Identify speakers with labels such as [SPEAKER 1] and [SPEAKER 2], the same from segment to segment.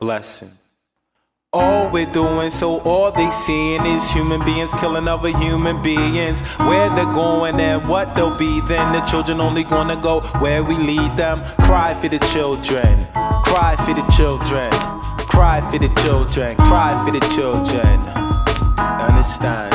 [SPEAKER 1] blessing. All we're doing, so all they seeing is human beings killing other human beings. Where they're going and what they'll be, then the children only gonna go where we lead them. Cry for the children, cry for the children, cry for the children, cry for the children. Understand?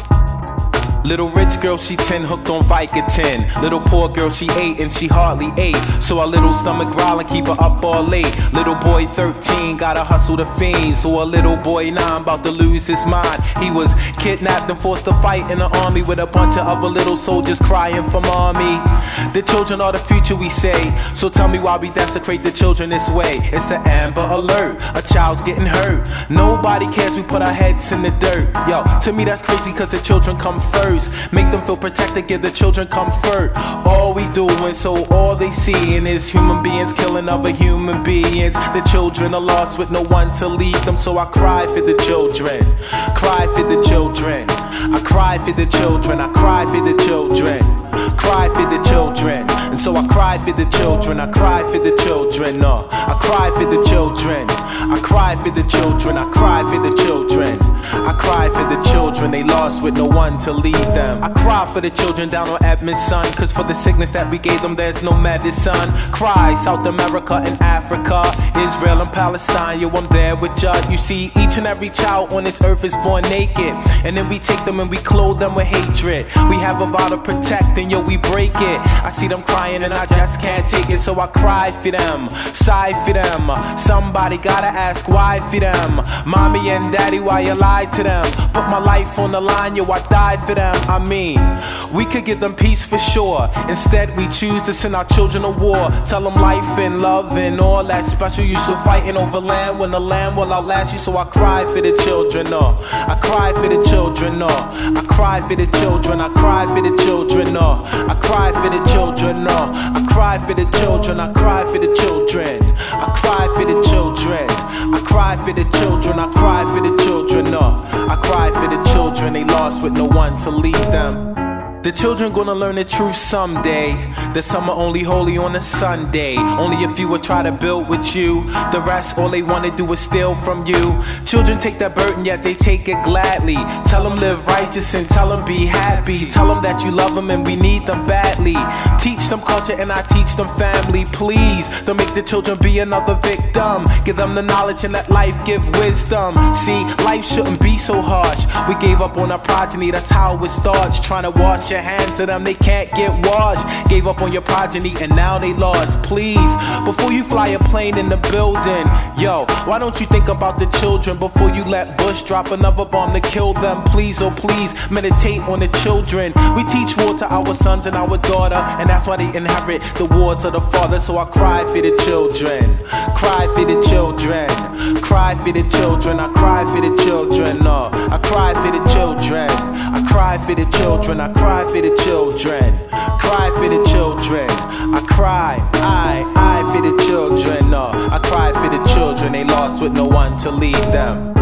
[SPEAKER 1] Little rich girl, she 10, hooked on Vicodin. Little poor girl, she 8 and she hardly ate. So our little stomach growling, keep her up all late. Little boy 13, gotta hustle the fiends. So a little boy 9, about to lose his mind. He was kidnapped and forced to fight in the army with a bunch of other little soldiers crying for mommy. The children are the future, we say. So tell me why we desecrate the children this way. It's an Amber Alert, a child's getting hurt. Nobody cares, we put our heads in the dirt. Yo, to me that's crazy cause the children come first. Make them feel protected, give the children comfort. All we doing, so all they seeing is human beings killing other human beings. The children are lost with no one to lead them. So I cry for the children, cry for the children, I cry for the children, I cry for the children, cry for the children. And so I cry for the children, I cry for the children, I cry for the children, I cry for the children, I cry for the children, I cry for the children, they lost with no one to lead them. I cry for the children down on Edmondson, cause for the sickness that we gave them there's no medicine. Cry South America and Africa, Israel and Palestine, yo I'm there with ya. You see each and every child on this earth is born naked, and then we take them and we clothe them with hatred. We have a vow to protect and yo we break it. I see them crying and I just can't take it, so I cry for them, sigh for them. Somebody gotta ask why for them. Mommy and daddy, why you lied to them? Put my life on the line, yo I died for them. I mean, we could give them peace for sure. Instead we choose to send our children to war. Tell them life and love and all that special. You still fighting over land when the land will outlast you. So I cry for the children, I cry for the children, I cry for the children, I cry for the children, I cry for the children, I cry for the children, I cry for the children, I cry for the children, I cry for the children, I cry for the children, I cry for the children, they lost with no one to lead them. The children gonna learn the truth someday. The some are only holy on a Sunday. Only a few will try to build with you. The rest, all they wanna do is steal from you. Children take that burden, yet they take it gladly. Tell them live righteous and tell them be happy. Tell them that you love them and we need them badly. Teach them culture and I teach them family. Please, don't make the children be another victim. Give them the knowledge and let life give wisdom. See, life shouldn't be so harsh. We gave up on our progeny, that's how it starts. Trying to wash your hands to them, they can't get washed. Gave up on your progeny and now they lost. Please, before you fly a plane in the building, yo, why don't you think about the children before you let Bush drop another bomb to kill them? Please, oh please, meditate on the children. We teach war to our sons and our daughter, and that's why they inherit the wars of the father. So I cry for the children, cry for the children, cry for the children, I cry for the children, I cry for the children, I cry for the children, I cry for the children, cry for the children, I cry, I for the children, I cry for the children, they lost with no one to lead them.